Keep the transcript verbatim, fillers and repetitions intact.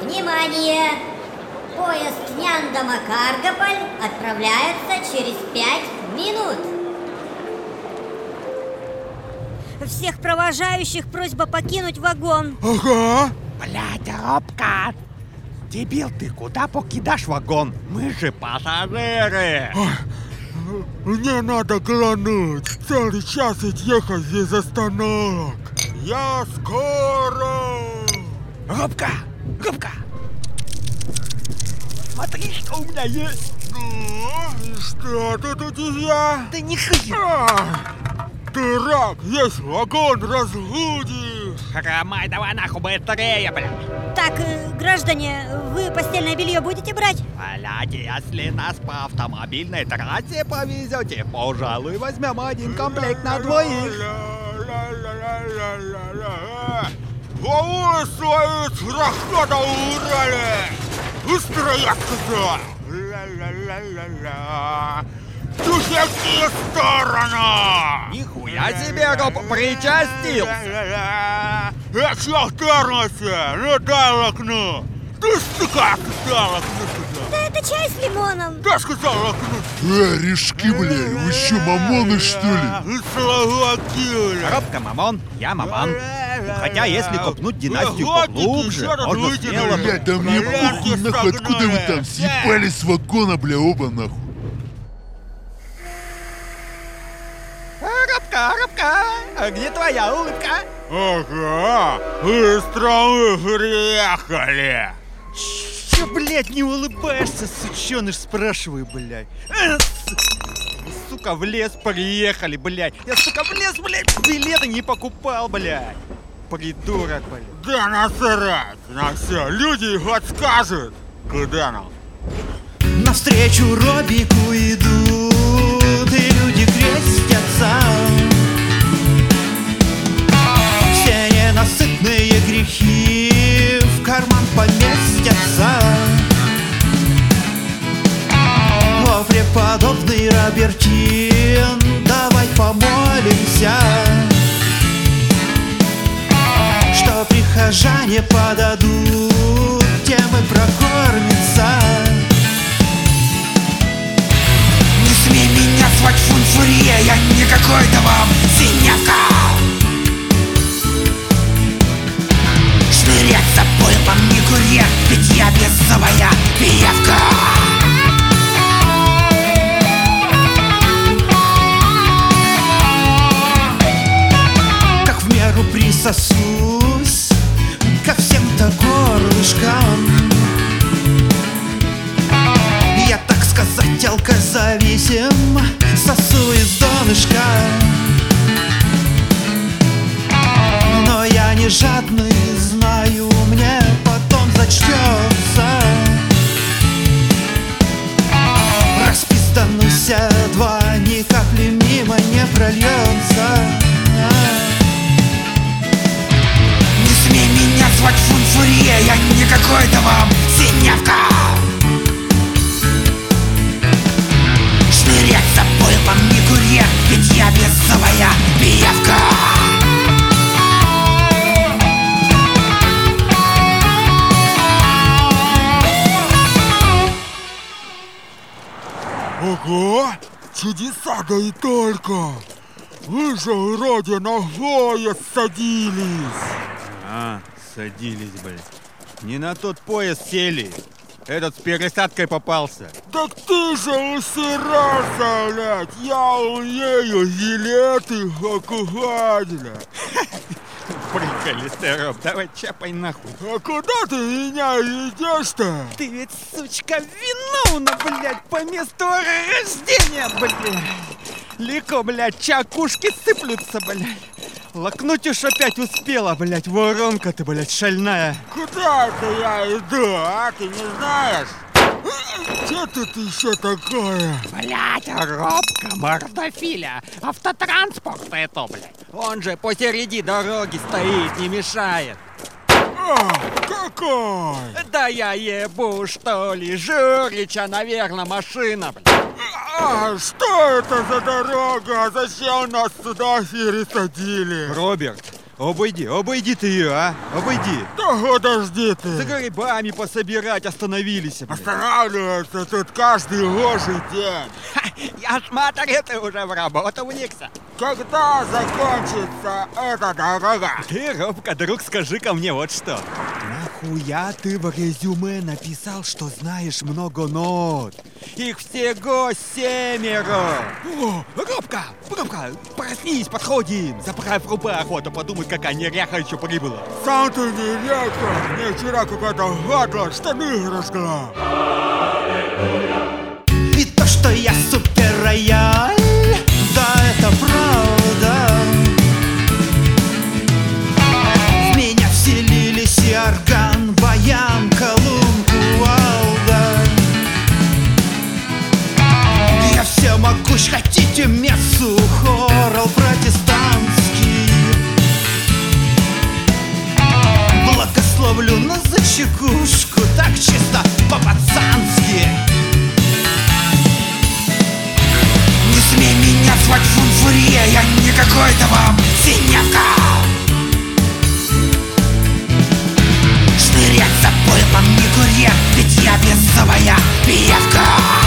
Внимание! Поезд Няндома-Каргополь отправляется через пять минут. Всех провожающих просьба покинуть вагон. Ага. Блядь, Робка! Дебил ты, куда покидашь вагон? Мы же пассажиры! Мне надо глянуть. Целый час ехать без остановок. Я скоро. Робка! Робка! Смотри, что у меня есть! Ну, и что тут у тебя? Да нихуя! А, дурак, есть вагон, разбудишь. Хромай, давай нахуй быстрее, блядь! Так, э, граждане, вы постельное белье будете брать? Блядь, если нас по автомобильной трассе повезете, пожалуй, возьмем один комплект на двоих. Головы свои с расхода убрали! Быстро, я сказал! Ла-ла-ла-ла-ла! Духовские стороны! Нихуя себе, Роб, причастился! Я чё вторгнулся? Ну дай окно! Ты сука, сказал окно сюда! Да это чай с лимоном. Да сказал окно! Э, решки, бля, вы что, мамоны, что ли? Словаки! Робка мамон, я мамон. Хотя если копнуть династию Охотники, поглубже, ещё раз можно выйти, смело... Блядь, да мне похуй, нахуй, откуда вы там съебались с вагона, бля, оба, нахуй. Робка, Робка, а где твоя улыбка? Ага, быстро мы приехали! Че, блядь, не улыбаешься, сучёныш, спрашиваю, блядь. Э, с- Сука, в лес приехали, блядь. Я, сука, в лес, блядь, билеты не покупал, блядь. Придурок, блядь. Да насрать на все, люди хоть скажут, куда нам? Навстречу Робику идут, и люди крестятся. Все ненасытные грехи в карман поместятся. О, преподобный Робертин, давай помолимся, что прихожане подадут, тем и прокормится. Не смей меня звать фунфурия, я не какой-то вам синявка. Шныряться пыльпом не курьер, ведь я бесовая пиявка. Как в меру присосусь ко всем-то горлышкам, я, так сказать, алкозависим, сосу из донышка. Но я не жадный, знаю, мне потом зачтется. Распизданусь два, ни капли мимо не прольется. Не смей меня звать фунфурия, я не какой-то вам синявка. Шныряться пыльпом не курьер, ведь я бесовая пиявка. Ого, чудеса да и только! Вы же вроде на поезд садились! А, садились, блядь. Не на тот поезд сели. Этот с пересадкой попался. Так ты же усирался, блядь! Я умею жилеты аккуратно! Приколистый, Роб, давай чапай нахуй. А куда ты меня идешь-то? Ты ведь, сучка, виновна, блядь, по месту рождения, блядь. Легко, блядь, чакушки сыплются, блядь. Лакнуть уж опять успела, блядь, воронка ты, блядь, шальная. Куда это я иду, а? Ты не знаешь? Что тут еще такое? Блядь, Робка, мордофиля. Автотранспорт это, блядь. Он же посереди дороги стоит, не мешает. А, какой? Да я ебу, что ли, Журича, наверное, машина, блядь. А, что это за дорога? Зачем нас сюда пересадили? Роберт, Обойди, обойди ты ее, а? Обойди. Да подожди ты. За грибами пособирать остановились, блядь. Останавливается тут каждый божий день. Ха, я смотрю, ты уже в работу вникся. Когда закончится эта дорога? Ты, Робка, друг, скажи ко мне вот что. Нахуя ты в резюме написал, что знаешь много нот? Их всего семеро. О, Робка, Робка, проснись, подходим. Заправь рубаху, а то подумают, какая неряха еще прибыла. Сам ты не лекар. Мне вчера какая-то гадла штаны разгла. И то, что я супер-рояль, да, это правда. В меня вселились и орган, баян, колунку, алда. Я всемогущ, хотите мессу, хорал протестантский. Благословлю на зачекушку, так чисто по-пацански. Не смей меня звать фунфурия, я не какой-то вам синявка. Шнырять за пойлом не курьер, ведь я бесовая пиявка.